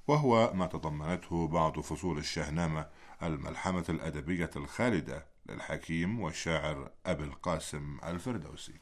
وهو ما تضمنته بعض فصول الشهنامة الملحمة الأدبية الخالدة للحكيم والشاعر أبي القاسم الفردوسي.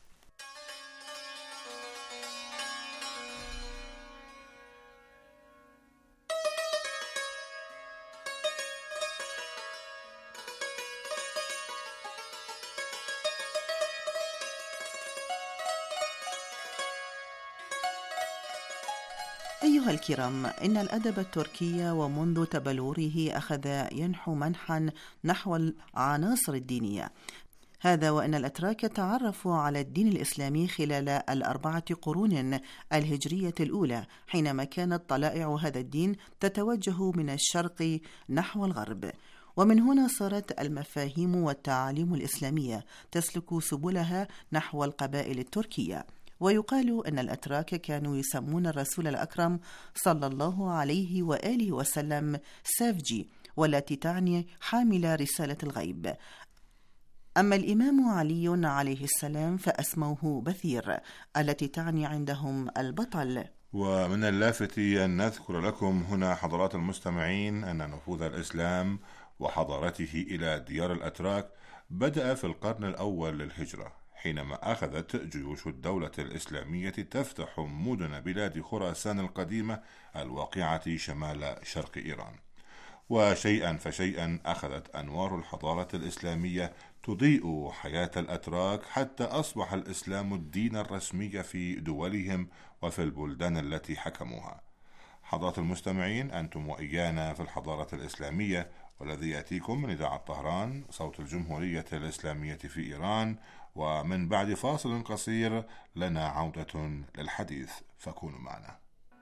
أيها الكرام، إن الأدب التركي ومنذ تبلوره أخذ ينحو منحا نحو العناصر الدينية. هذا وأن الأتراك تعرفوا على الدين الإسلامي خلال ال4 قرون الهجرية الأولى، حينما كانت طلائع هذا الدين تتوجه من الشرق نحو الغرب، ومن هنا صارت المفاهيم والتعاليم الإسلامية تسلك سبلها نحو القبائل التركية. ويقال أن الأتراك كانوا يسمون الرسول الأكرم صلى الله عليه وآله وسلم سافجي، والتي تعني حامل رسالة الغيب. أما الإمام علي عليه السلام فأسموه بثير، التي تعني عندهم البطل. ومن اللافت أن نذكر لكم هنا حضرات المستمعين أن نفوذ الإسلام وحضارته إلى ديار الأتراك بدأ في القرن الأول للهجرة، حينما أخذت جيوش الدولة الإسلامية تفتح مدن بلاد خراسان القديمة الواقعة شمال شرق إيران. وشيئا فشيئا أخذت أنوار الحضارة الإسلامية تضيء حياة الأتراك، حتى أصبح الإسلام الدين الرسمي في دولهم وفي البلدان التي حكموها. حضرات المستمعين، أنتم وإيانا في الحضارة الإسلامية، والذي يأتيكم من إذاعة طهران صوت الجمهورية الإسلامية في إيران. ومن بعد فاصل قصير لنا عودة للحديث، فكونوا معنا.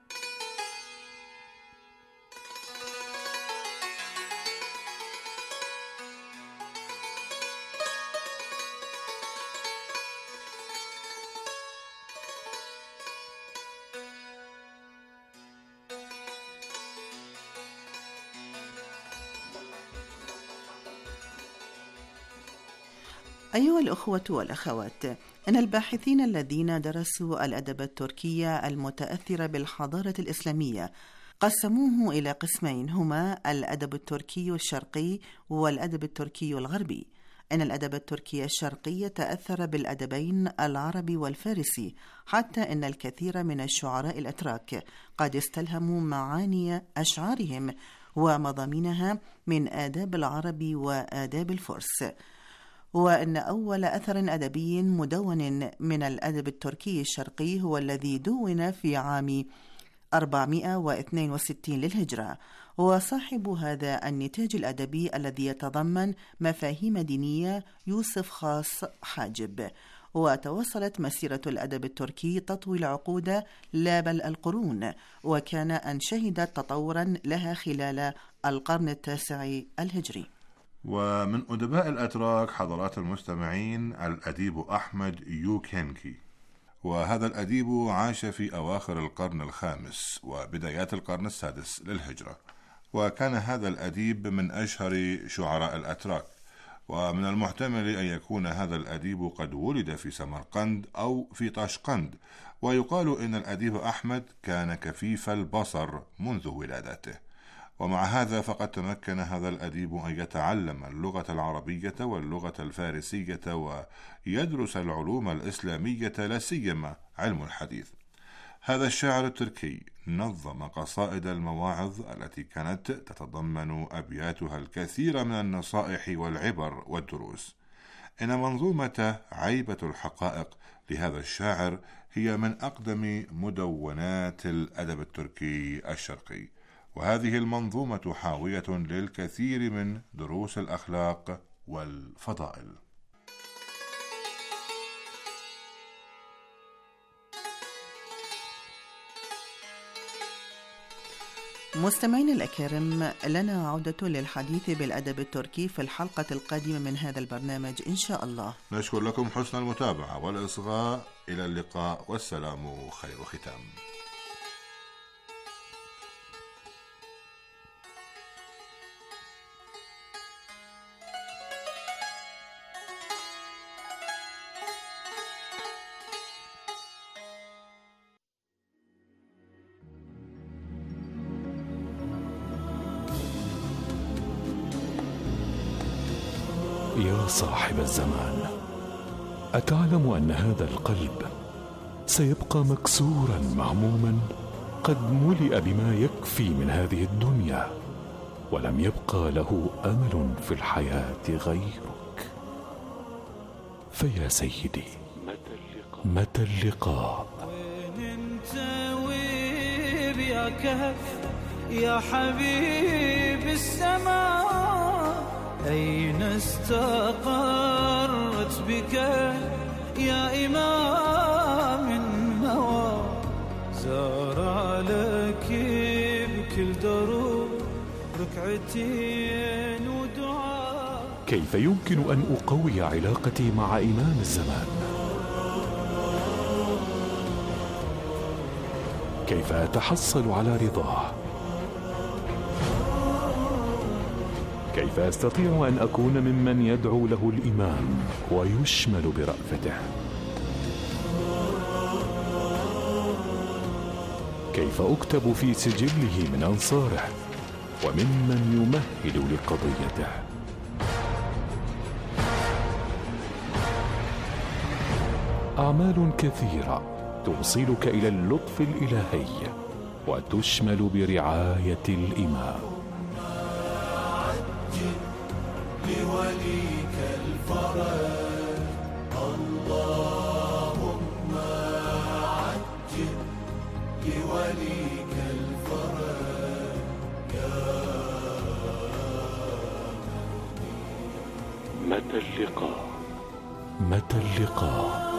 أيها الأخوة والأخوات، إن الباحثين الذين درسوا الأدب التركي المتأثر بالحضارة الإسلامية قسموه إلى قسمين، هما الأدب التركي الشرقي والأدب التركي الغربي. إن الأدب التركي الشرقي تأثر بالأدبين العربي والفارسي، حتى إن الكثير من الشعراء الأتراك قد استلهموا معاني أشعارهم ومضامينها من آداب العرب وآداب الفرس. وأن أول أثر أدبي مدون من الأدب التركي الشرقي هو الذي دون في عام 462 للهجرة، وصاحب هذا النتاج الأدبي الذي يتضمن مفاهيم دينية يوسف خاص حاجب. وتواصلت مسيرة الأدب التركي تطوي العقود لا بل القرون، وكان أن شهدت تطورا لها خلال القرن التاسع الهجري. ومن أدباء الأتراك حضرات المستمعين الأديب أحمد يوكنكي، وهذا الأديب عاش في أواخر القرن الخامس وبدايات القرن السادس للهجرة، وكان هذا الأديب من أشهر شعراء الأتراك. ومن المحتمل أن يكون هذا الأديب قد ولد في سمرقند أو في طاشقند، ويقال إن الأديب أحمد كان كفيف البصر منذ ولادته. ومع هذا فقد تمكن هذا الأديب أن يتعلم اللغة العربية واللغة الفارسية ويدرس العلوم الإسلامية، لا سيما علم الحديث. هذا الشاعر التركي نظم قصائد المواعظ التي كانت تتضمن أبياتها الكثير من النصائح والعبر والدروس. إن منظومة عيبة الحقائق لهذا الشاعر هي من أقدم مدونات الأدب التركي الشرقي، وهذه المنظومة حاوية للكثير من دروس الأخلاق والفضائل. مستمعين الأكارم، لنا عودة للحديث بالأدب التركي في الحلقة القادمة من هذا البرنامج إن شاء الله. نشكر لكم حسن المتابعة والإصغاء. إلى اللقاء، والسلام خير ختام. يا صاحب الزمان، أتعلم أن هذا القلب سيبقى مكسورا مهموما، قد ملئ بما يكفي من هذه الدنيا، ولم يبقى له أمل في الحياة غيرك. فيا سيدي، متى اللقاء؟ وين انت ويب يا كهف يا حبيب السماء، أين استقرت بك يا إمام النوى، زار لك بكل دروب ركعتين ودعاء. كيف يمكن أن أقوي علاقتي مع إمام الزمان؟ كيف أتحصل على رضاه؟ كيف أستطيع أن أكون ممن يدعو له الإمام ويشمل برأفته؟ كيف أكتب في سجله من أنصاره وممن يمهد لقضيته؟ أعمال كثيرة توصلك إلى اللطف الإلهي وتشمل برعاية الإمام. لوليك الفرج اللهم عجل لوليك الفرج يا متى اللقاء؟ متى اللقاء؟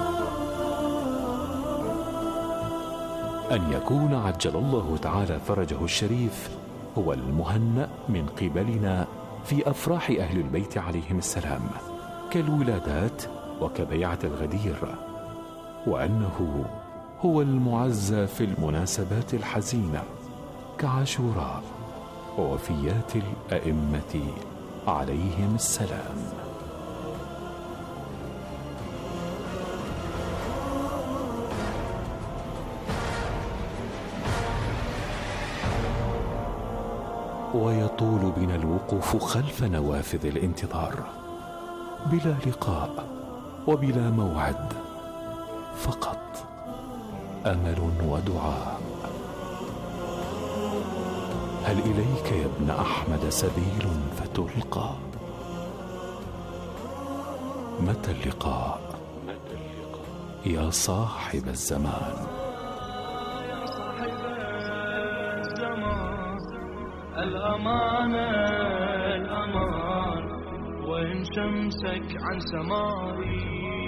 أن يكون عجل الله تعالى فرجه الشريف هو المهنأ من قبلنا في أفراح أهل البيت عليهم السلام، كالولادات وكبيعة الغدير، وأنه هو المعزى في المناسبات الحزينة كعاشوراء ووفيات الأئمة عليهم السلام. ويطول بنا الوقوف خلف نوافذ الانتظار بلا لقاء وبلا موعد، فقط أمل ودعاء. هل إليك يا ابن أحمد سبيل فتلقى؟ متى اللقاء يا صاحب الزمان؟ الأمانة الأمان، وإن شمسك عن سمائي،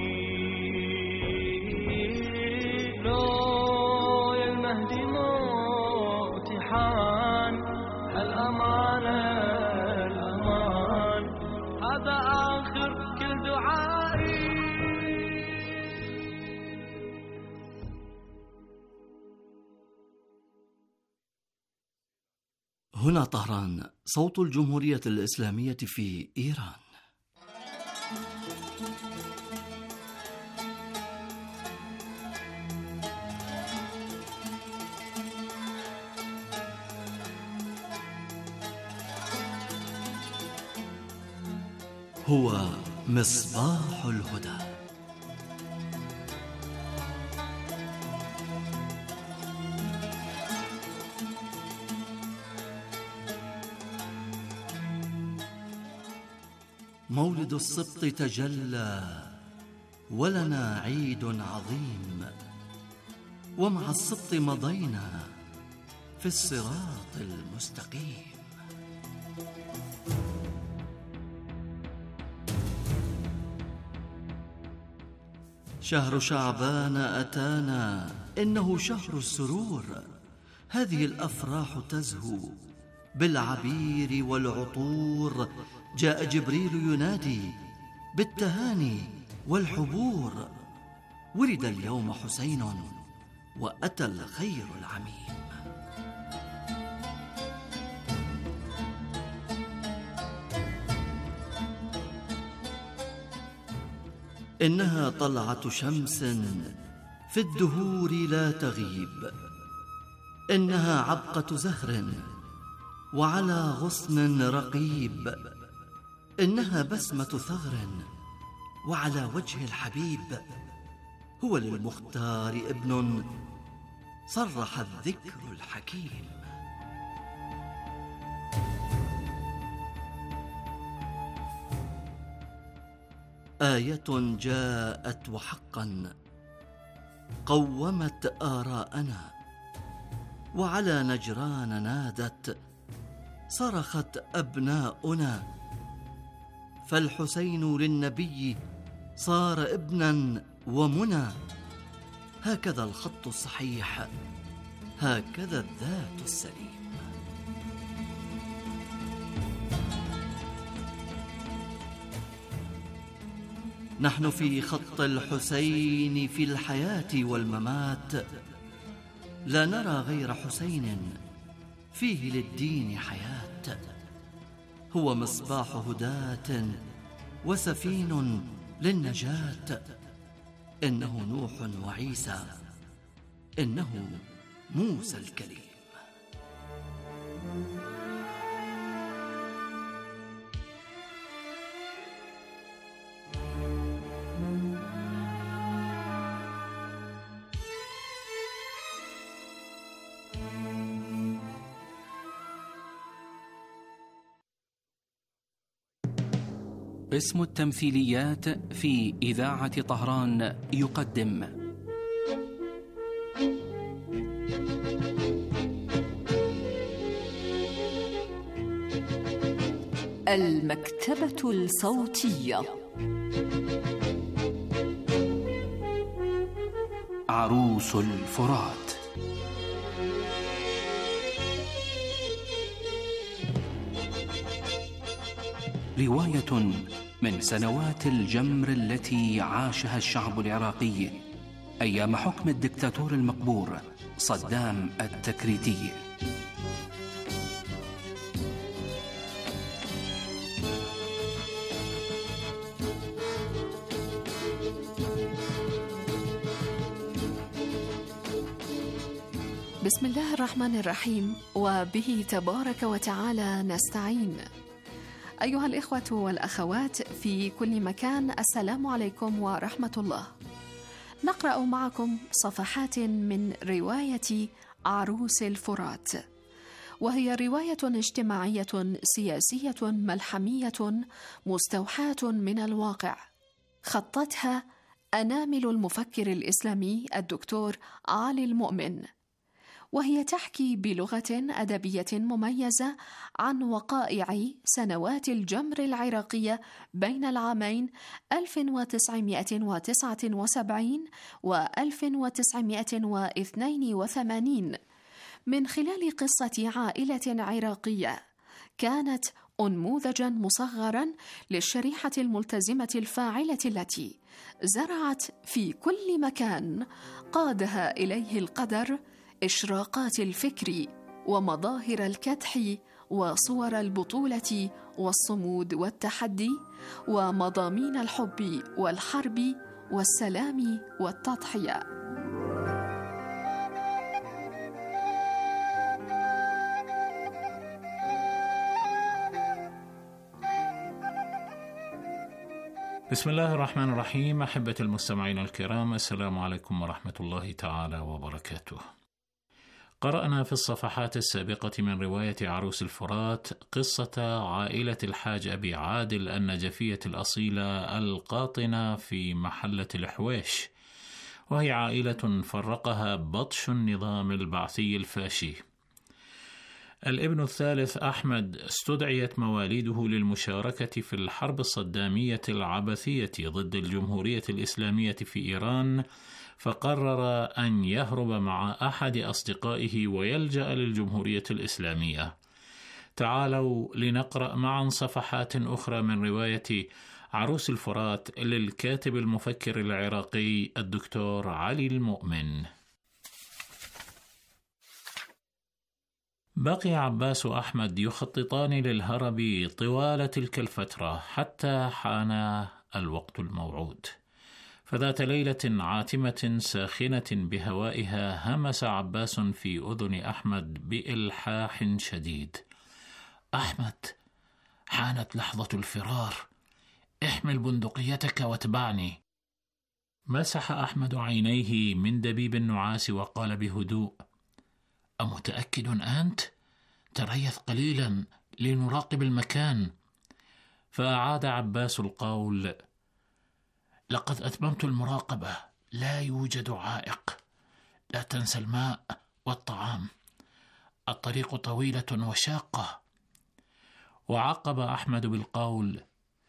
لو يا المهدي موتي حان. الأمانة الأمان، هذا آخر كل دعائي. هنا طهران، صوت الجمهورية الإسلامية في إيران. هو مصباح الهدى. مولد السبط تجلى ولنا عيد عظيم، ومع السبط مضينا في الصراط المستقيم. شهر شعبان أتانا، إنه شهر السرور. هذه الأفراح تزهو بالعبير والعطور. جاء جبريل ينادي بالتهاني والحبور. ولد اليوم حسين وأتى الخير العميم. إنها طلعة شمس في الدهور لا تغيب. إنها عبقة زهر وعلى غصن رقيب. إنها بسمة ثغر، وعلى وجه الحبيب هو للمختار ابن، صرح الذكر الحكيم. آية جاءت وحقا قومت آراءنا، وعلى نجران نادت صرخت أبناؤنا، فالحسين للنبي صار ابنا ومنى. هكذا الخط الصحيح، هكذا الذات السليم. نحن في خط الحسين في الحياة والممات، لا نرى غير حسين فيه للدين حياة. هو مصباح هداة وسفين للنجاة، إنه نوح وعيسى، إنه موسى الكليم. قسم التمثيليات في إذاعة طهران يقدم المكتبة الصوتية. عروس الفرات. رواية من سنوات الجمر التي عاشها الشعب العراقي أيام حكم الدكتاتور المقبور صدام التكريتي. بسم الله الرحمن الرحيم، وبه تبارك وتعالى نستعين. أيها الإخوة والأخوات في كل مكان، السلام عليكم ورحمة الله. نقرأ معكم صفحات من رواية عروس الفرات، وهي رواية اجتماعية سياسية ملحمية مستوحاة من الواقع، خطتها أنامل المفكر الإسلامي الدكتور علي المؤمن، وهي تحكي بلغة أدبية مميزة عن وقائع سنوات الجمر العراقية بين العامين 1979 و 1982 من خلال قصة عائلة عراقية كانت أنموذجاً مصغراً للشريحة الملتزمة الفاعلة التي زرعت في كل مكان قادها إليه القدر إشراقات الفكر ومظاهر الكدح وصور البطولة والصمود والتحدي ومضامين الحب والحرب والسلام والتضحية. بسم الله الرحمن الرحيم. أحبة المستمعين الكرام، السلام عليكم ورحمة الله تعالى وبركاته. قرأنا في الصفحات السابقة من رواية عروس الفرات قصة عائلة الحاج أبي عادل النجفية الأصيلة القاطنة في محلة الحويش، وهي عائلة فرقها بطش النظام البعثي الفاشي. الابن الثالث أحمد استدعيت مواليده للمشاركة في الحرب الصدامية العبثية ضد الجمهورية الإسلامية في إيران، فقرر أن يهرب مع أحد أصدقائه ويلجأ للجمهورية الإسلامية. تعالوا لنقرأ معا صفحات أخرى من رواية عروس الفرات للكاتب المفكر العراقي الدكتور علي المؤمن. بقي عباس وأحمد يخططان للهرب طوال تلك الفترة حتى حان الوقت الموعود. فذات ليلة عاتمة ساخنة بهوائها همس عباس في أذن أحمد بإلحاح شديد: أحمد، حانت لحظة الفرار، احمل بندقيتك واتبعني. مسح أحمد عينيه من دبيب النعاس وقال بهدوء: أمتأكد أنت؟ تريث قليلا لنراقب المكان. فأعاد عباس القول: لقد أتممت المراقبة، لا يوجد عائق. لا تنسى الماء والطعام، الطريق طويلة وشاقة. وعقب أحمد بالقول: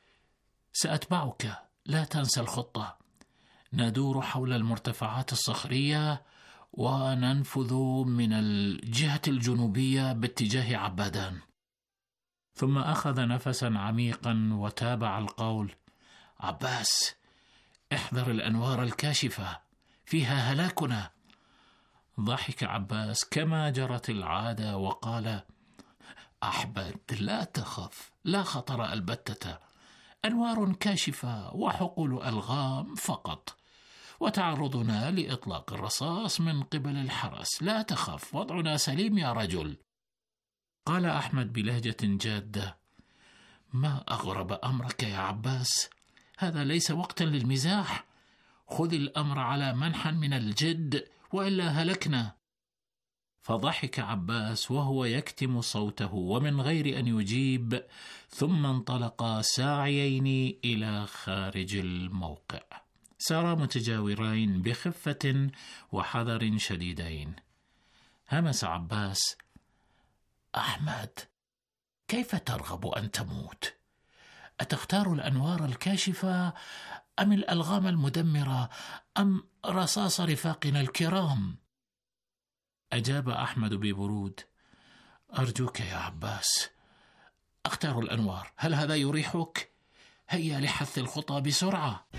سأتبعك، لا تنسى الخطة. ندور حول المرتفعات الصخرية وننفذ من الجهة الجنوبية باتجاه عبادان. ثم أخذ نفسا عميقا وتابع القول: عباس، احذر الأنوار الكاشفة، فيها هلاكنا. ضحك عباس كما جرت العادة وقال: أحمد، لا تخف، لا خطر البتة، أنوار كاشفة وحقول ألغام فقط، وتعرضنا لإطلاق الرصاص من قبل الحرس. لا تخف، وضعنا سليم يا رجل. قال أحمد بلهجة جادة: ما أغرب أمرك يا عباس، هذا ليس وقتا للمزاح، خذ الأمر على منحى من الجد وإلا هلكنا. فضحك عباس وهو يكتم صوته ومن غير أن يجيب، ثم انطلقا ساعيين إلى خارج الموقع. سارا متجاورين بخفة وحذر شديدين. همس عباس: أحمد، كيف ترغب أن تموت؟ أتختار الأنوار الكاشفة أم الألغام المدمرة أم رصاص رفاقنا الكرام؟ أجاب أحمد ببرود: أرجوك يا عباس، أختار الأنوار، هل هذا يريحك؟ هيا لحث الخطى بسرعة.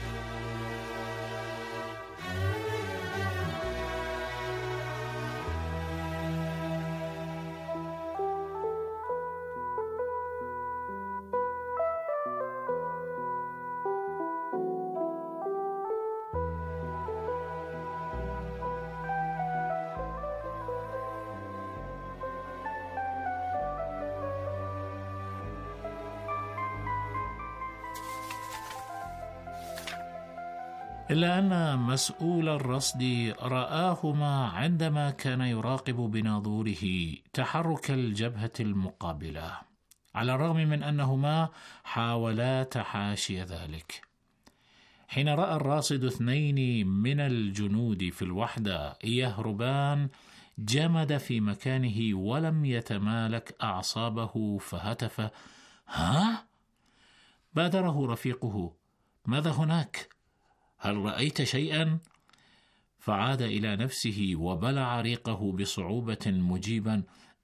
إلا أن مسؤول الرصد رآهما عندما كان يراقب بناظوره تحرك الجبهة المقابلة، على الرغم من أنهما حاولا تحاشي ذلك. حين رأى الراصد 2 من الجنود في الوحدة يهربان، جمد في مكانه ولم يتمالك أعصابه فهتف: ها؟ بادره رفيقه: ماذا هناك؟ هل رأيت شيئا؟ فعاد إلى نفسه وبلع ريقه بصعوبة مجيبا: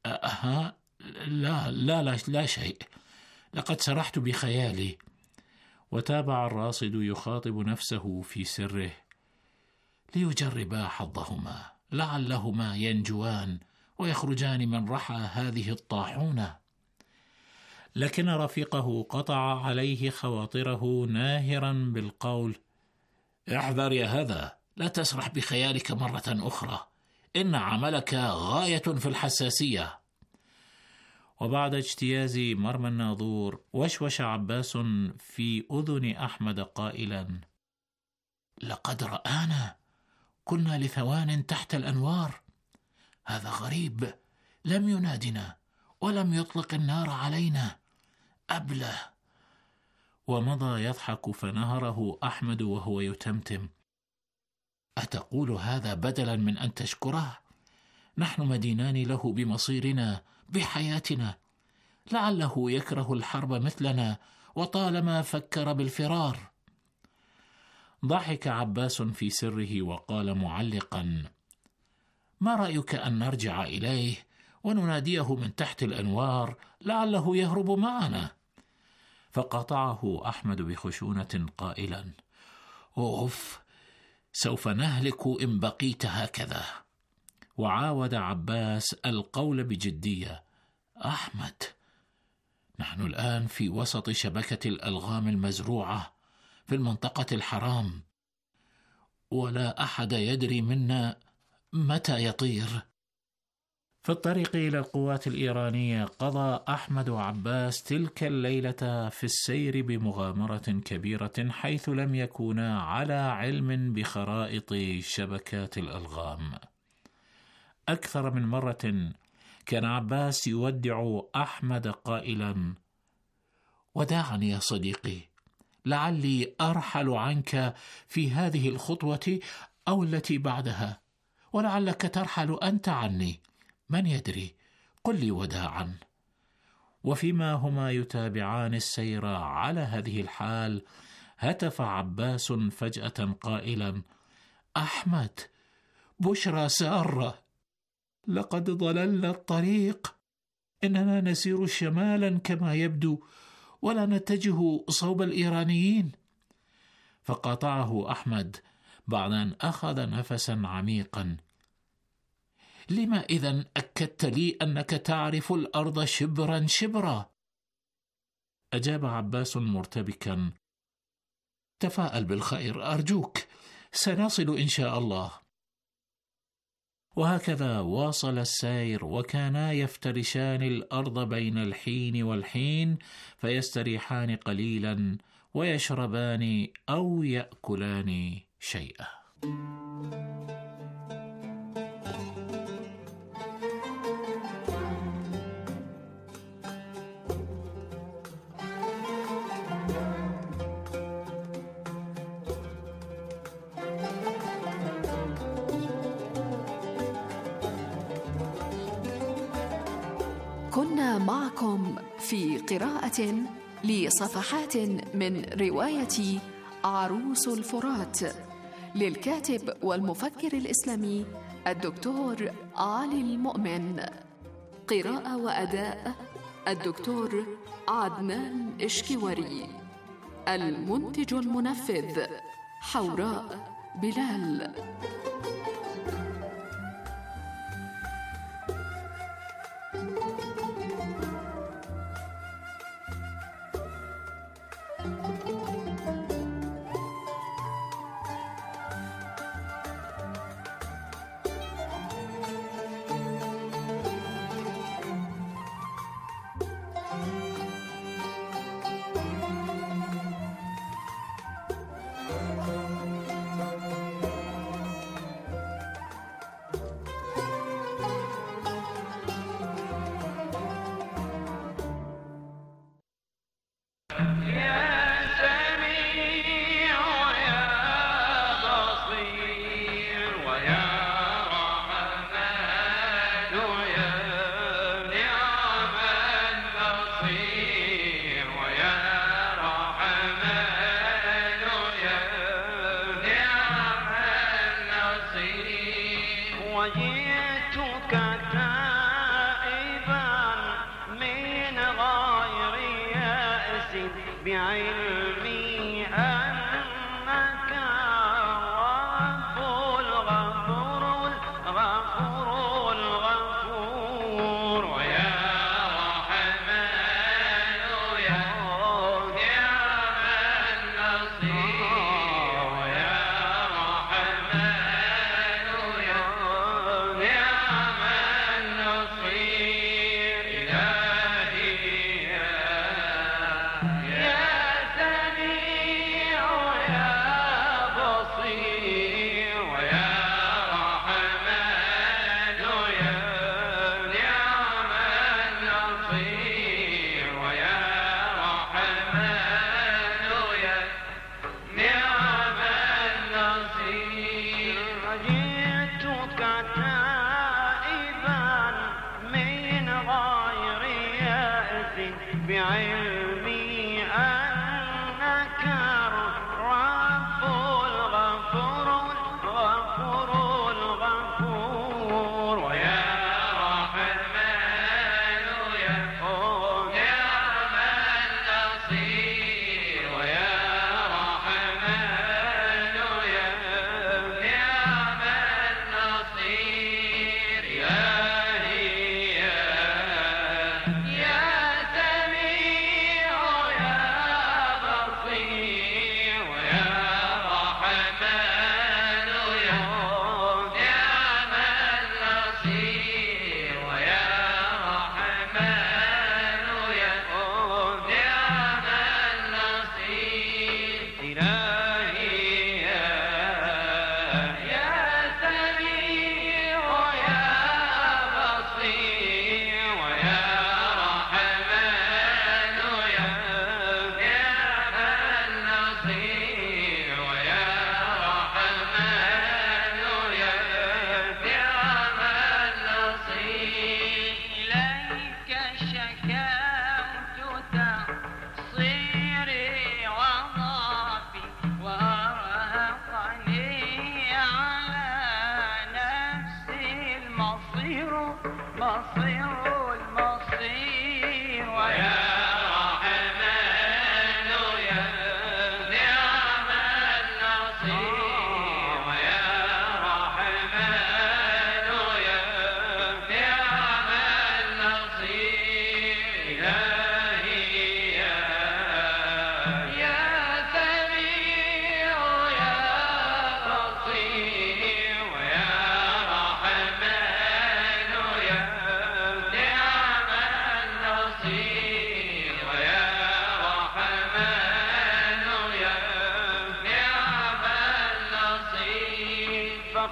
لا شيء، لقد سرحت بخيالي. وتابع الراصد يخاطب نفسه في سره: ليجربا حظهما، لعلهما ينجوان ويخرجان من رحى هذه الطاحونة. لكن رفيقه قطع عليه خواطره ناهرا بالقول: احذر يا هذا، لا تسرح بخيالك مرة أخرى، إن عملك غاية في الحساسية. وبعد اجتياز مرمى الناظور وشوش عباس في أذن أحمد قائلا: لقد رآنا، كنا لثوان تحت الأنوار، هذا غريب، لم ينادنا ولم يطلق النار علينا، أبله. ومضى يضحك فنهره أحمد وهو يتمتم: أتقول هذا بدلا من أن تشكره؟ نحن مدينان له بمصيرنا، بحياتنا، لعله يكره الحرب مثلنا وطالما فكر بالفرار. ضحك عباس في سره وقال معلقا: ما رأيك أن نرجع إليه ونناديه من تحت الأنوار، لعله يهرب معنا؟ فقاطعه أحمد بخشونة قائلا: أوف، سوف نهلك إن بقيت هكذا. وعاود عباس القول بجدية: أحمد، نحن الآن في وسط شبكة الألغام المزروعة في المنطقة الحرام، ولا أحد يدري منا متى يطير. في الطريق إلى القوات الإيرانية قضى أحمد عباس تلك الليلة في السير بمغامرة كبيرة، حيث لم يكونا على علم بخرائط شبكات الألغام. أكثر من مرة كان عباس يودع أحمد قائلا: وداعا يا صديقي، لعلي أرحل عنك في هذه الخطوة أو التي بعدها، ولعلك ترحل أنت عني، من يدري، قل لي وداعا. وفيما هما يتابعان السير على هذه الحال، هتف عباس فجأة قائلا: أحمد، بشرى سارة، لقد ضللنا الطريق، إننا نسير شمالا كما يبدو، ولا نتجه صوب الإيرانيين. فقاطعه أحمد بعد أن أخذ نفسا عميقا: لما إذن أكدت لي أنك تعرف الأرض شبرا شبرا؟ أجاب عباس مرتبكا: تفاءل بالخير أرجوك، سنصل إن شاء الله. وهكذا واصل السير، وكانا يفترشان الأرض بين الحين والحين، فيستريحان قليلا ويشربان أو يأكلان شيئا. كنا معكم في قراءة لصفحات من رواية عروس الفرات للكاتب والمفكر الإسلامي الدكتور علي المؤمن. قراءة وأداء الدكتور عدنان إشكيوري. المنتج المنفذ حوراء بلال. يا سميع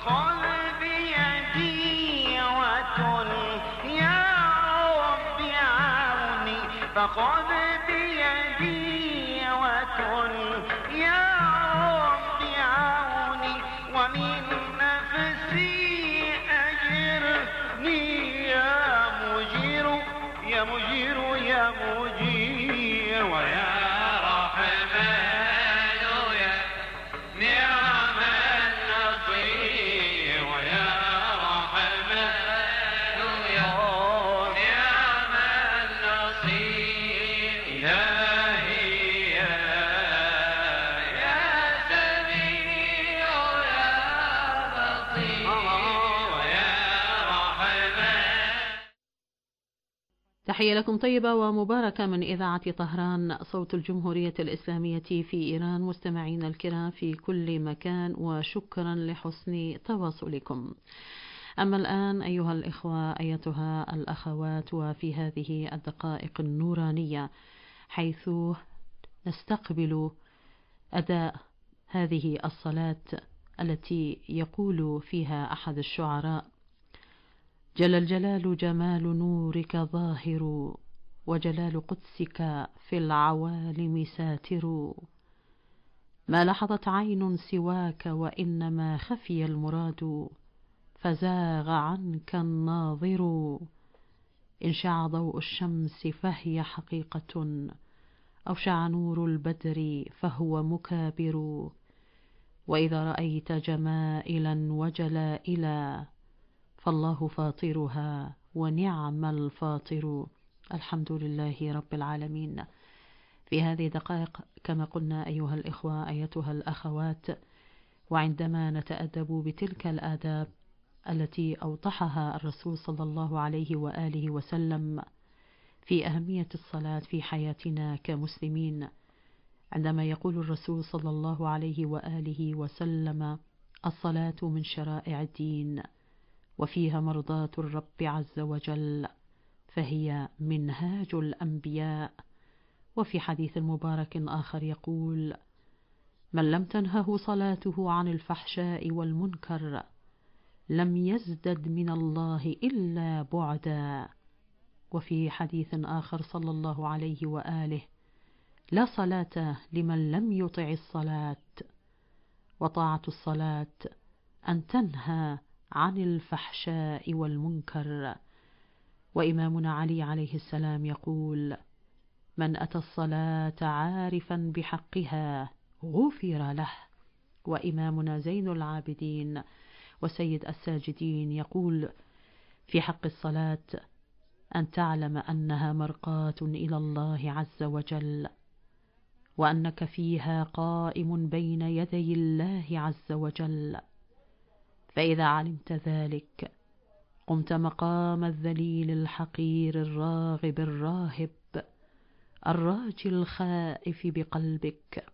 فخذ بيدي وتل يا رب عوني فخذ بيدي وتل يا رب عوني ومن نفسي أجرني يا مجير يا مجير يا مجير ويا تحية لكم طيبة ومباركة من إذاعة طهران صوت الجمهورية الإسلامية في إيران. مستمعين الكرام في كل مكان وشكرا لحسن تواصلكم. أما الآن أيها الإخوة أيتها الأخوات، وفي هذه الدقائق النورانية حيث نستقبل أداء هذه الصلاة التي يقول فيها أحد الشعراء: جل الجلال جمال نورك ظاهر وجلال قدسك في العوالم ساتر، ما لحظت عين سواك وإنما خفي المراد فزاغ عنك الناظر، إن شع ضوء الشمس فهي حقيقة أو شع نور البدر فهو مكابر، وإذا رأيت جمائلا وجلائلا فالله فاطرها ونعم الفاطر. الحمد لله رب العالمين. في هذه الدقائق كما قلنا أيها الإخوة أيتها الأخوات، وعندما نتأدب بتلك الآداب التي أوضحها الرسول صلى الله عليه وآله وسلم في أهمية الصلاة في حياتنا كمسلمين، عندما يقول الرسول صلى الله عليه وآله وسلم: الصلاة من شرائع الدين وفيها مرضاة الرب عز وجل فهي منهاج الأنبياء. وفي حديث مبارك آخر يقول: من لم تنهه صلاته عن الفحشاء والمنكر لم يزدد من الله إلا بعدا. وفي حديث آخر صلى الله عليه وآله: لا صلاة لمن لم يطع الصلاة، وطاعة الصلاة أن تنهى عن الفحشاء والمنكر. وإمامنا علي عليه السلام يقول: من أتى الصلاة عارفا بحقها غفر له. وإمامنا زين العابدين وسيد الساجدين يقول في حق الصلاة: أن تعلم أنها مرقاة إلى الله عز وجل، وأنك فيها قائم بين يدي الله عز وجل، فإذا علمت ذلك قمت مقام الذليل الحقير الراغب الراهب الراجي الخائف بقلبك،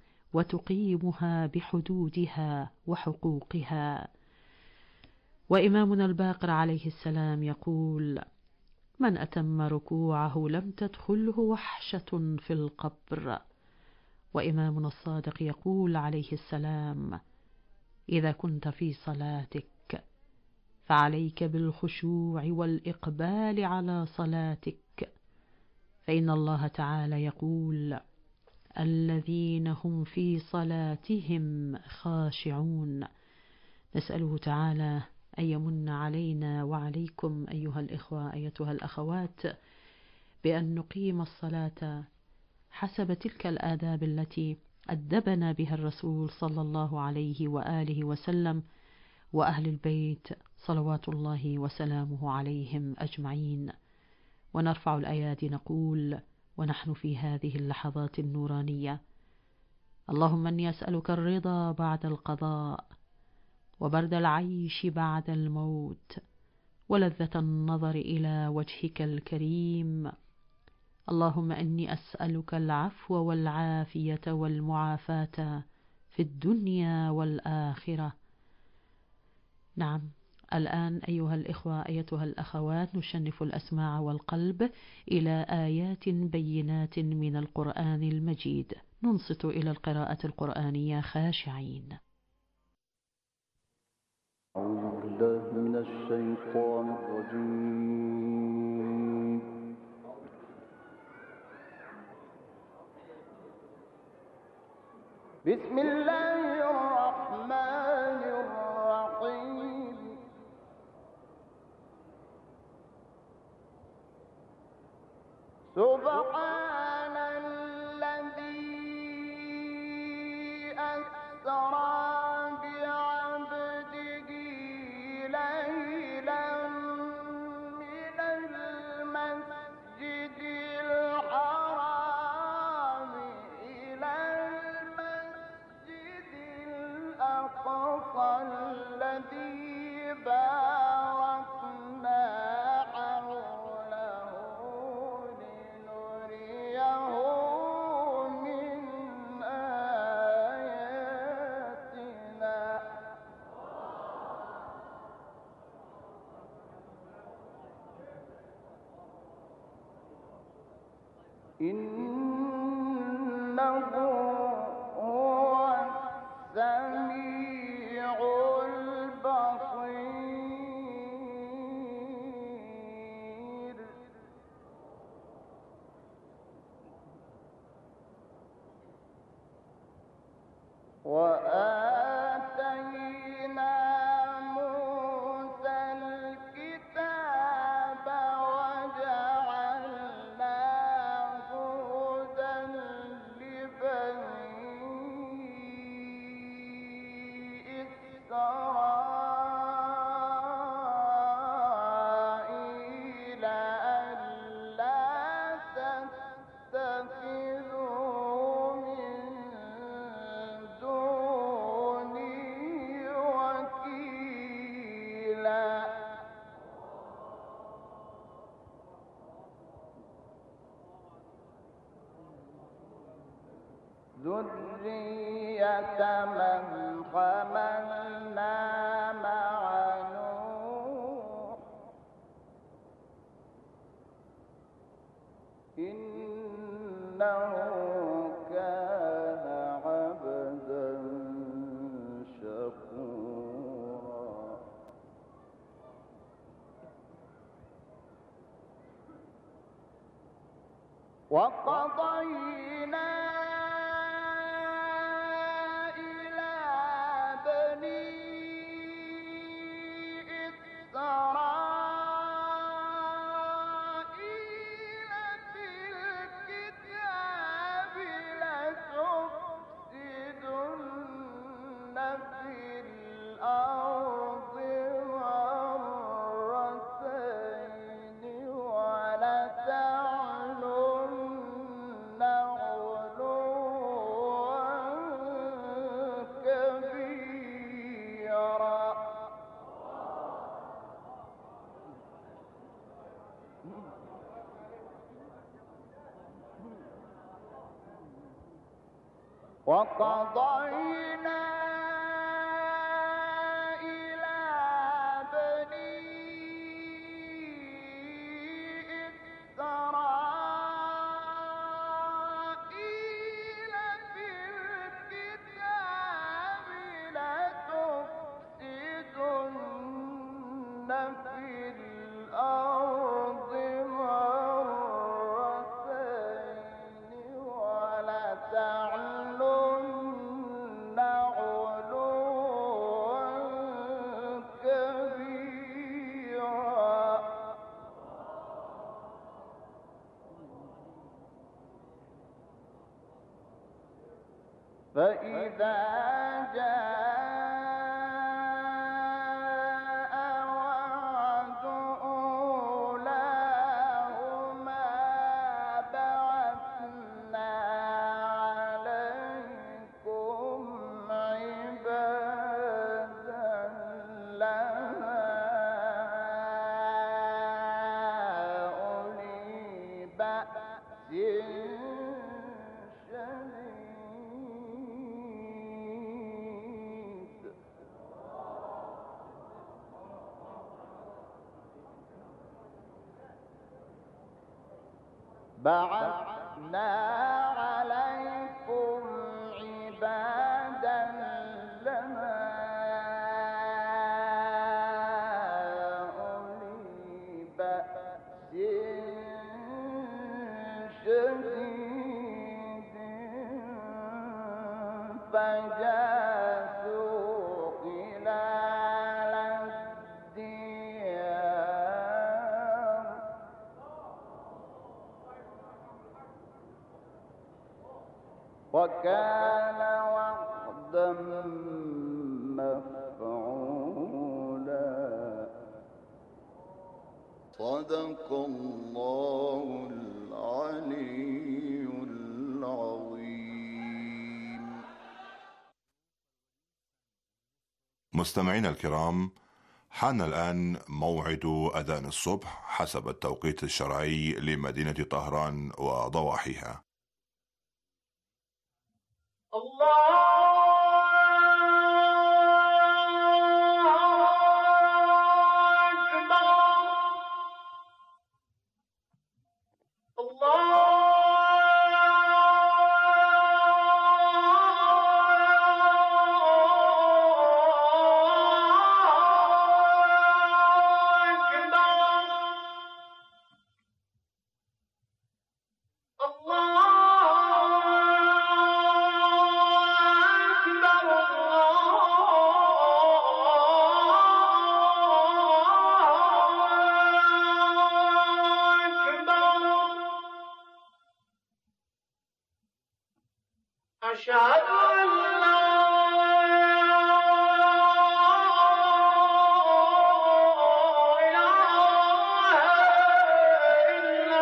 وتقيمها بحدودها وحقوقها. وإمامنا الباقر عليه السلام يقول: من أتم ركوعه لم تدخله وحشة في القبر. وإمامنا الصادق يقول عليه السلام: إذا كنت في صلاتك فعليك بالخشوع والإقبال على صلاتك، فإن الله تعالى يقول: الذين هم في صلاتهم خاشعون. نسأله تعالى أن يمن علينا وعليكم أيها الإخوة أيتها الأخوات بأن نقيم الصلاة حسب تلك الآداب التي أدبنا بها الرسول صلى الله عليه وآله وسلم وأهل البيت صلوات الله وسلامه عليهم أجمعين. ونرفع الأيادي نقول ونحن في هذه اللحظات النورانية: اللهم إني أسألك الرضا بعد القضاء، وبرد العيش بعد الموت، ولذة النظر إلى وجهك الكريم. اللهم إني أسألك العفو والعافية والمعافاة في الدنيا والآخرة. نعم، الآن أيها الإخوة أيتها الأخوات نشنف الأسماع والقلب إلى آيات بينات من القرآن المجيد، ننصت إلى القراءة القرآنية خاشعين. أعوذ بالله من الشيطان الرجيم. بسم الله الرحمن الرحيم. سبحان الذي أسرى بعبده ليلا من المسجد الحرام إلى المسجد الأقصى الذي باركنا حوله لنريه من آياتنا. إنه هو السميع البصير. وآتينا موسى الكتاب وجعلناه هدى لبني إسرائيل ألا تتخذوا من دوني وكيلا. ذرية من حملنا مع نوح إنه كان عبدا شكورا. وقضينا إلى بني إسرائيل في الكتاب لتفسدن في الأرض مرتين ولتعلن علوا كبيرا. وقضينا إلى بني إسرائيل في الكتاب لتفسدن في الأرض مرتين ولتعلن علوا كبيرا. فإذا جاء وعد أولاهما بعثنا عليكم عبادا لنا أولي بأس شديد. بعثنا عليكم عبادا لنا شديد فجاسوا خلال الديار وكان وعدا مفعولا صدق الله العلي العظيم. مستمعينا الكرام، حان الآن موعد أذان الصبح حسب التوقيت الشرعي لمدينة طهران وضواحيها. أشهد أن لا إله إلا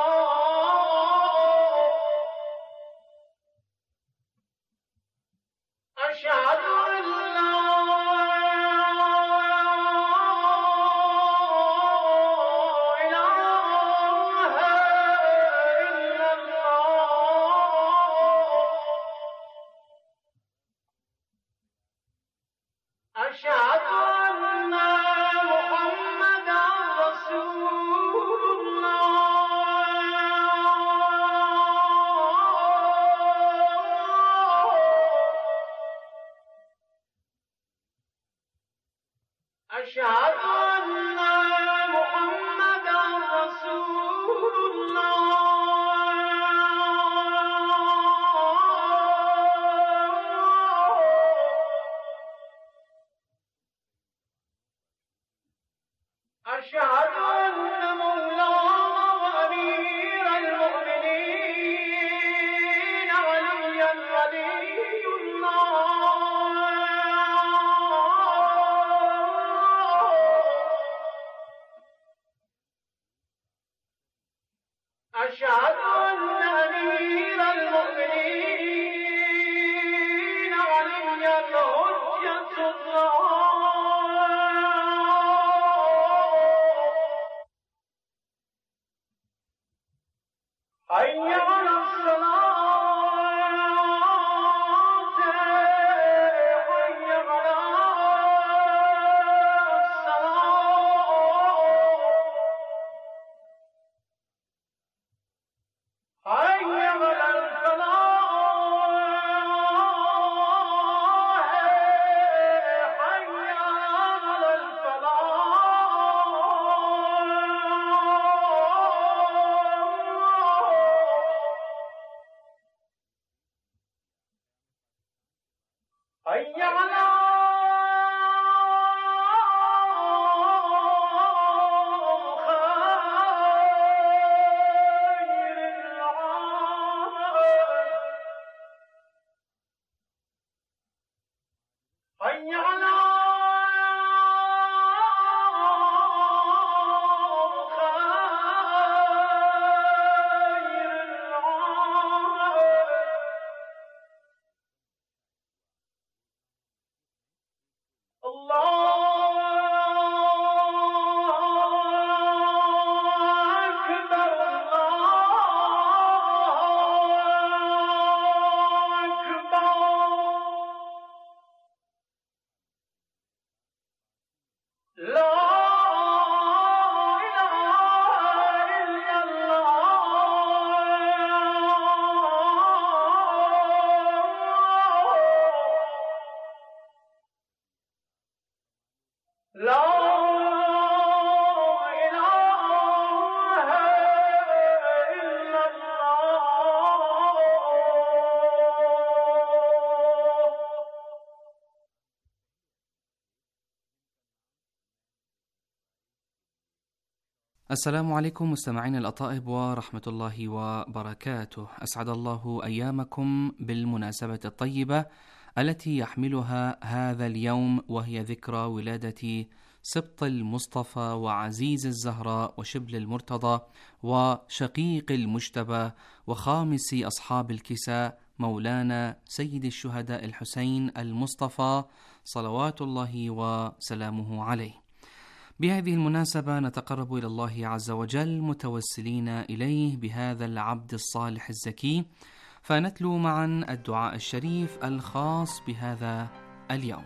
الله أشهد أن لا أشهد أن محمدا رسول الله أشهد أن محمدا رسول الله أشهد أن مولانا وأمير المؤمنين عليا ولي الله أشهد أن أمير المؤمنين عليا الحجة حي على الصلاة حي على الصلاة حي على الفلاح حي على الفلاح حي على خير العمل حي على خير العمل السلام عليكم مستمعين الأطائب ورحمة الله وبركاته. أسعد الله أيامكم بالمناسبة الطيبة التي يحملها هذا اليوم، وهي ذكرى ولادة سبط المصطفى وعزيز الزهراء وشبل المرتضى وشقيق المجتبى وخامس أصحاب الكساء مولانا سيد الشهداء الحسين المصطفى صلوات الله وسلامه عليه. بهذه المناسبة نتقرب إلى الله عز وجل متوسلين إليه بهذا العبد الصالح الزكي، فنتلو معا الدعاء الشريف الخاص بهذا اليوم.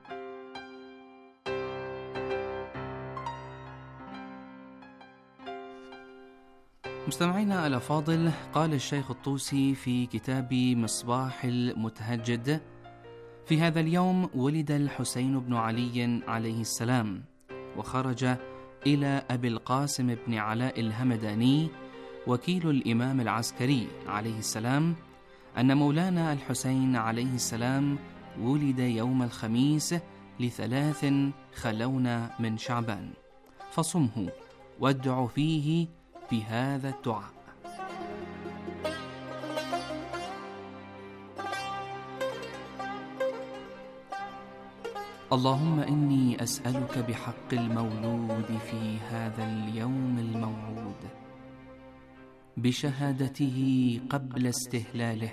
مستمعينا الأفاضل، قال الشيخ الطوسي في كتاب مصباح المتهجد: في هذا اليوم ولد الحسين بن علي عليه السلام، وخرج إلى أبي القاسم بن علاء الهمداني وكيل الإمام العسكري عليه السلام أن مولانا الحسين عليه السلام ولد يوم الخميس ل3 خلون من شعبان، فصمه وادع فيه بهذا الدعاء: اللهم إني أسألك بحق المولود في هذا اليوم الموعود بشهادته قبل استهلاله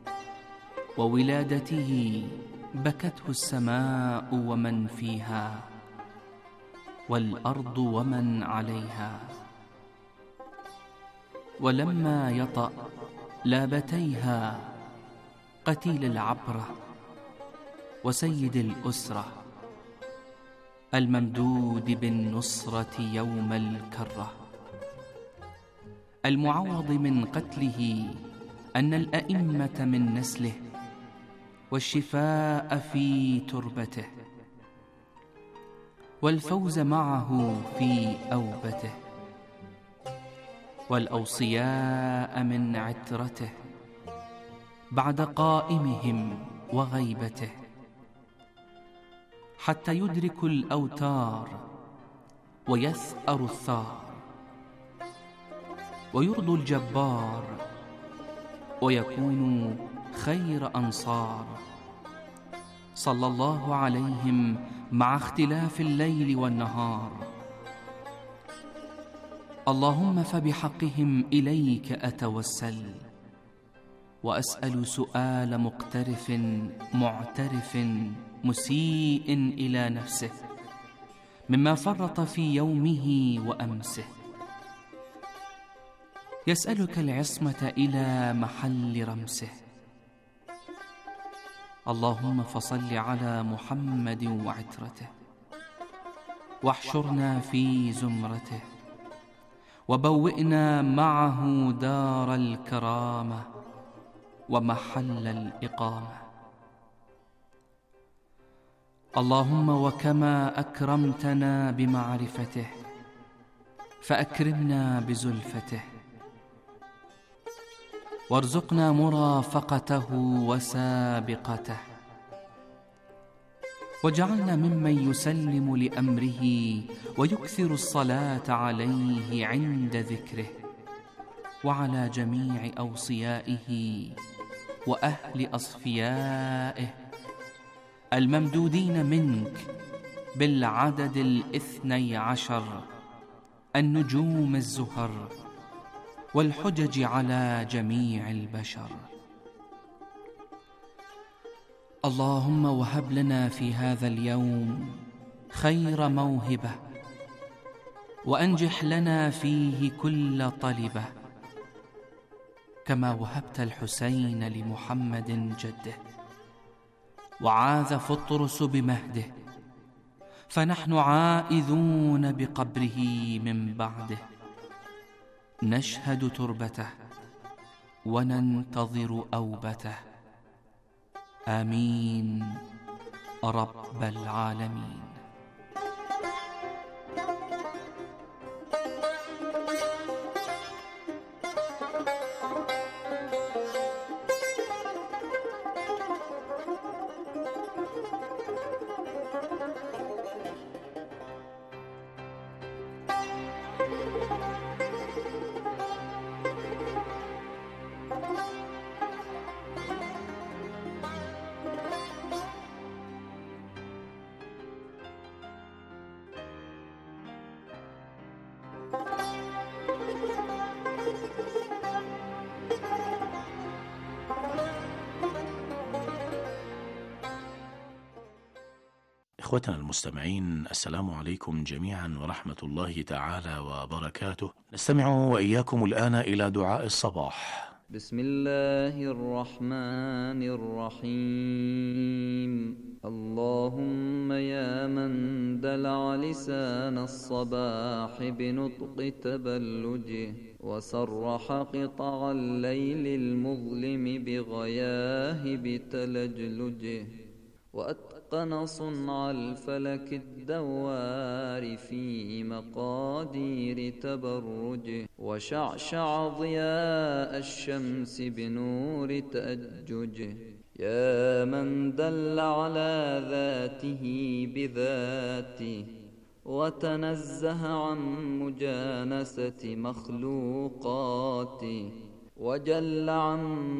وولادته بكته السماء ومن فيها والأرض ومن عليها، ولما يطأ لابتيها قتيل العبرة وسيد الأسرة الممدود بالنصرة يوم الكرة، المعوض من قتله أن الأئمة من نسله والشفاء في تربته والفوز معه في أوبته والأوصياء من عترته بعد قائمهم وغيبته، حتى يدرك الأوتار ويثأر الثار ويرضي الجبار ويكون خير أنصار، صلى الله عليهم مع اختلاف الليل والنهار. اللهم فبحقهم إليك أتوسل، وأسأل سؤال مقترف معترف مسيء إلى نفسه مما فرط في يومه وأمسه، يسألك العصمة إلى محل رمسه. اللهم فصل على محمد وعترته، واحشرنا في زمرته، وبوئنا معه دار الكرامة ومحل الإقامة. اللهم وكما أكرمتنا بمعرفته فأكرمنا بزلفته، وارزقنا مرافقته وسابقته، واجعلنا ممن يسلم لأمره ويكثر الصلاة عليه عند ذكره وعلى جميع أوصيائه وأهل أصفيائه الممدودين منك بالعدد 12 النجوم الزهر والحجج على جميع البشر. اللهم وهب لنا في هذا اليوم خير موهبة، وأنجح لنا فيه كل طلبة، كما وهبت الحسين لمحمد جده، وعاذ فطرس بمهده، فنحن عائذون بقبره من بعده، نشهد تربته وننتظر أوبته. آمين رب العالمين. إخوتنا المستمعين، السلام عليكم جميعا ورحمة الله تعالى وبركاته. نستمع وإياكم الآن إلى دعاء الصباح. بسم الله الرحمن الرحيم. اللهم يا من دلع لسان الصباح بنطق تبلجه، وسرح قطع الليل المظلم بغياهب تلجلجه، وأتقن صنع الفلك الدوار في مقادير تبرجه، وشعشع ضياء الشمس بنور تأججه. يا من دل على ذاته بذاته، وتنزه عن مجانسة مخلوقاته، وجل عن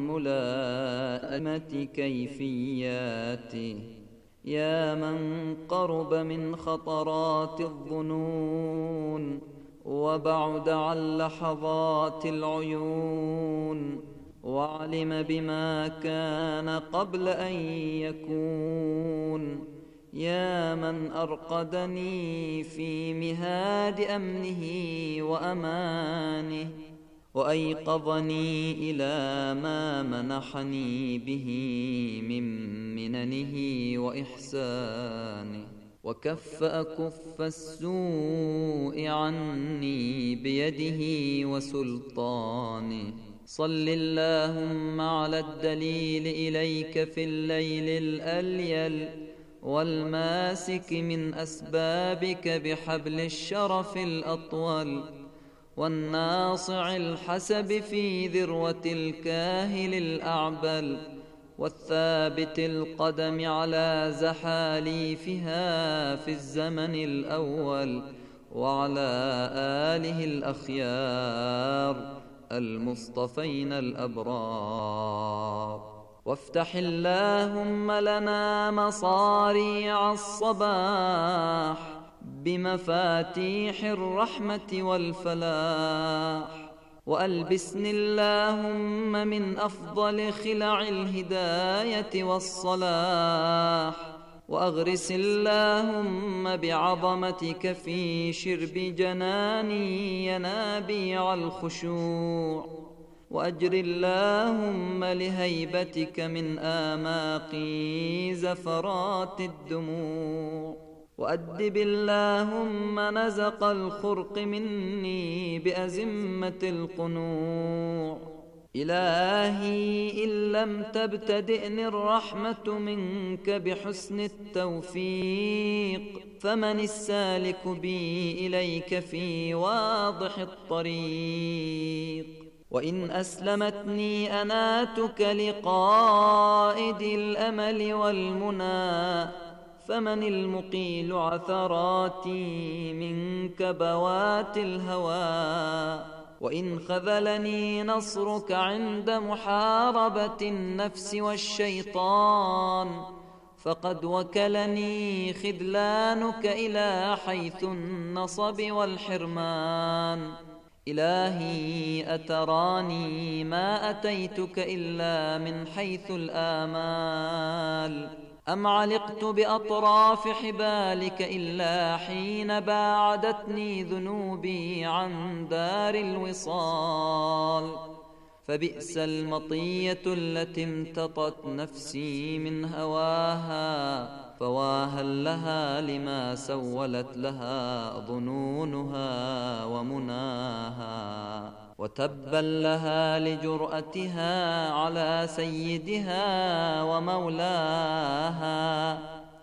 ملائمة كيفياته. يا من قرب من خطرات الظنون، وبعد عن لحظات العيون، وعلم بما كان قبل أن يكون. يا من أرقدني في مهاد أمنه وأمانه، وأيقظني إلى ما منحني به من مننه وإحسانه، وكف أكف السوء عني بيده وسلطانه. صل اللهم على الدليل إليك في الليل الأليل، والماسك من أسبابك بحبل الشرف الأطول، والناصع الحسب في ذروة الكاهل الأعبل، والثابت القدم على زحاليفها في الزمن الأول، وعلى آله الأخيار المصطفين الأبرار. وافتح اللهم لنا مصاريع الصباح بمفاتيح الرحمة والفلاح، وألبسني اللهم من أفضل خلع الهداية والصلاح، وأغرس اللهم بعظمتك في شرب جناني ينابيع الخشوع، وأجر اللهم لهيبتك من آماقي زفرات الدموع، وأدب اللهم نزق الخرق مني بأزمة القنوع. إلهي إن لم تبتدئني الرحمة منك بحسن التوفيق، فمن السالك بي إليك في واضح الطريق. وإن أسلمتني أناتك لقائد الأمل والمنى، فمن المقيل عثراتي من كبوات الهوى. وإن خذلني نصرك عند محاربة النفس والشيطان، فقد وكلني خذلانك إلى حيث النصب والحرمان. إلهي أتراني ما أتيتك إلا من حيث الآمال، أم علقت بأطراف حبالك إلا حين باعدتني ذنوبي عن دار الوصال. فبئس المطية التي امتطت نفسي من هواها، فواها لها لما سولت لها ظنونها ومناها، وتبا لها لجرأتها على سيدها ومولاها.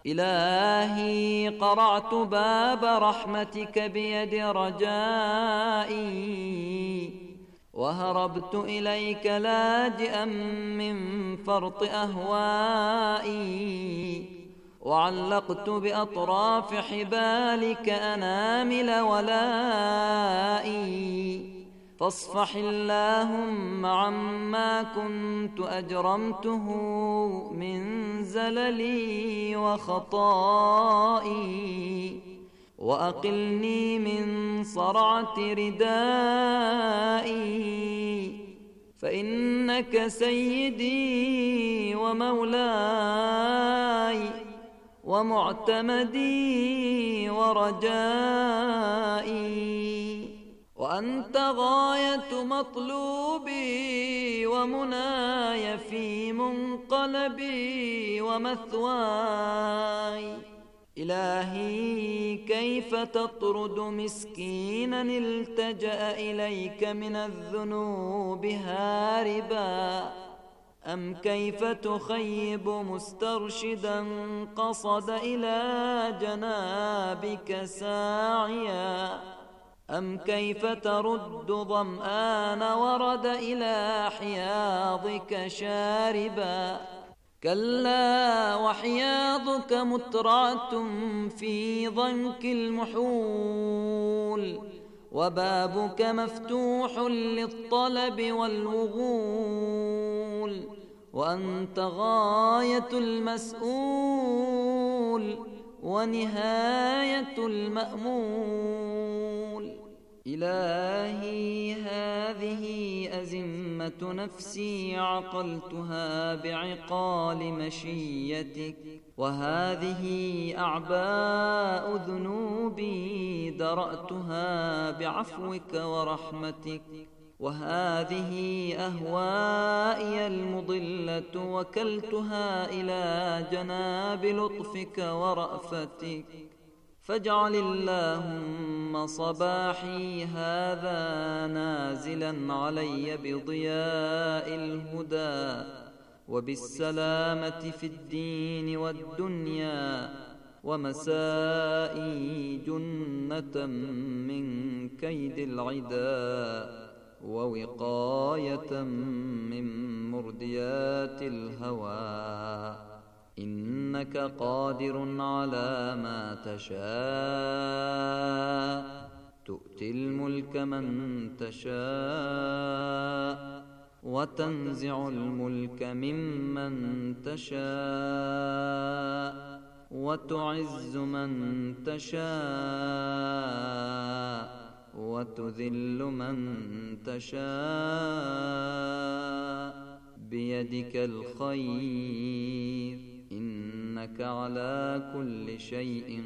إلهي قرعت باب رحمتك بيد رجائي، وهربت إليك لاجئا من فرط أهوائي، وعلقت بأطراف حبالك أنامل ولائي. فاصفح اللهم عما كنت أجرمته من زللي وخطائي، وأقلني من صرعة ردائي، فإنك سيدي ومولاي، ومعتمدي ورجائي، وأنت غاية مطلوبي ومناي في منقلبي ومثواي. إلهي كيف تطرد مسكينا التجأ إليك من الذنوب هاربا، أم كيف تخيب مسترشدا قصد إلى جنابك ساعيا، أم كيف ترد ظمآن ورد إلى حياضك شاربا. كلا وحياضك مترعة في ضنك المحول، وبابك مفتوح للطلب والوغول، وأنت غاية المسؤول ونهاية المأمول. إلهي هذه أزمة نفسي عقلتها بعقال مشيتك، وهذه أعباء ذنوبي درأتها بعفوك ورحمتك، وهذه أهوائي المضلة وكلتها إلى جناب لطفك ورأفتك. فاجعل اللهم صباحي هذا نازلا علي بضياء الهدى وبالسلامة في الدين والدنيا، ومسائي جنة من كيد العدا ووقاية من مرديات الهوى. إنك قادر على ما تشاء، تؤتي الملك من تشاء وتنزع الملك ممن تشاء وتعز من تشاء وتذل من تشاء، بيدك الخير، إنك على كل شيء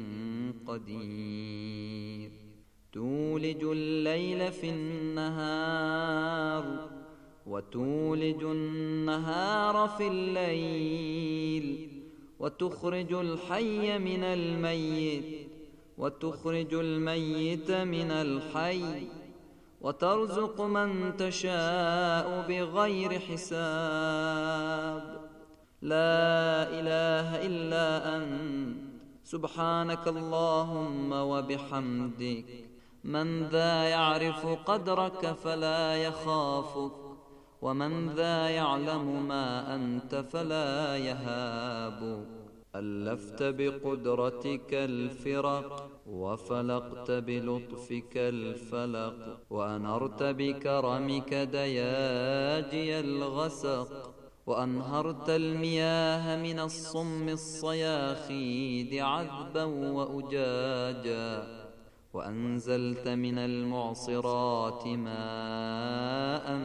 قدير. تولج الليل في النهار وتولج النهار في الليل، وتخرج الحي من الميت وتخرج الميت من الحي، وترزق من تشاء بغير حساب. لا إله إلا أنت سبحانك اللهم وبحمدك. من ذا يعرف قدرك فلا يخافك، ومن ذا يعلم ما أنت فلا يهابك. ألفت بقدرتك الفرق وفلقت بلطفك الفلق، وأنرت بكرمك دياجي الغسق، وأنهرت المياه من الصم الصياخيد عذبا وأجاجا، وأنزلت من المعصرات ماء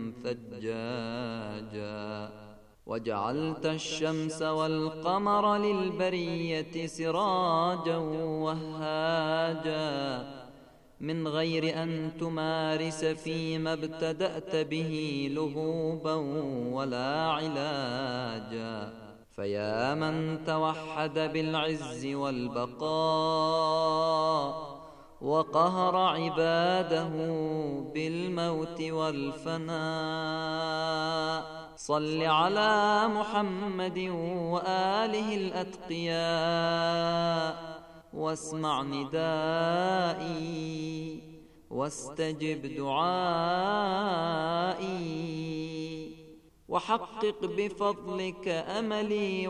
ثجاجا، وجعلت الشمس والقمر للبرية سراجا وهاجا، من غير أن تمارس فيما ابتدأت به لهوبا ولا علاجا. فيا من توحد بالعز والبقاء وقهر عباده بالموت والفناء، صل على محمد وآله الأتقياء، واسمع ندائي واستجب دعائي، وحقق بفضلك أملي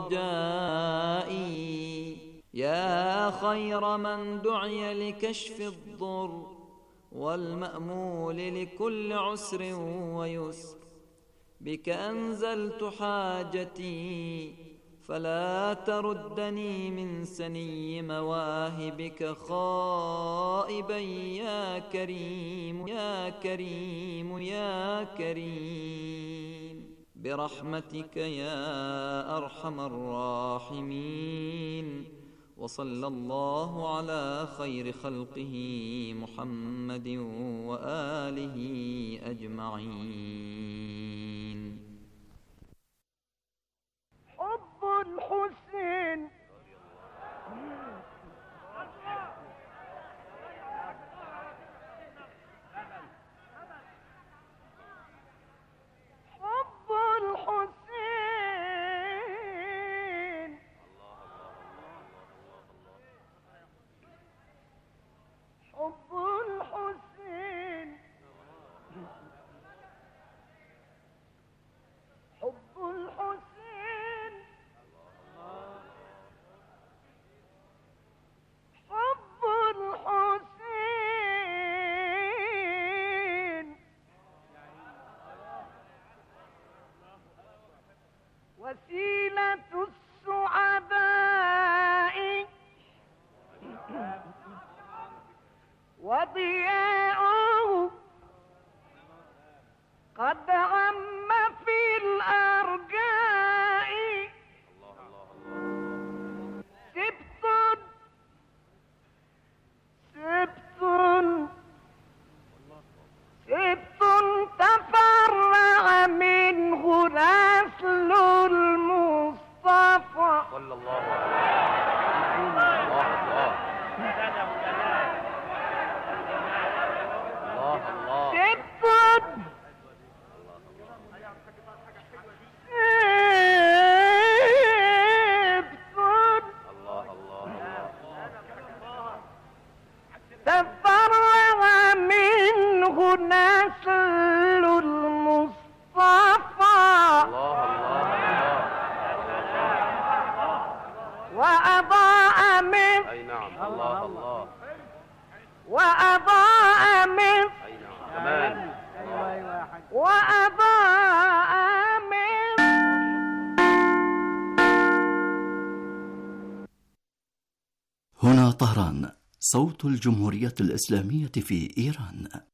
ورجائي. يا خير من دعي لكشف الضر والمأمول لكل عسر ويسر، بك أنزلت حاجتي فلا تردني من سني مواهبك خائبا يا كريم يا كريم يا كريم. برحمتك يا أرحم الراحمين. وصلى الله على خير خلقه محمد وآله أجمعين. حب الحسين حب الحسين حب الحسين حب الحسين حب الحسين وسيلة السعداء وضياؤه قد عم في الأرجاء. سبت تفرع منه نسل المصطفى صلى الله عليه وسلم. تفرع منه نسل المصطفى وأضاء من وأضاء من وأضاء من. هنا طهران، صوت الجمهورية الإسلامية في إيران.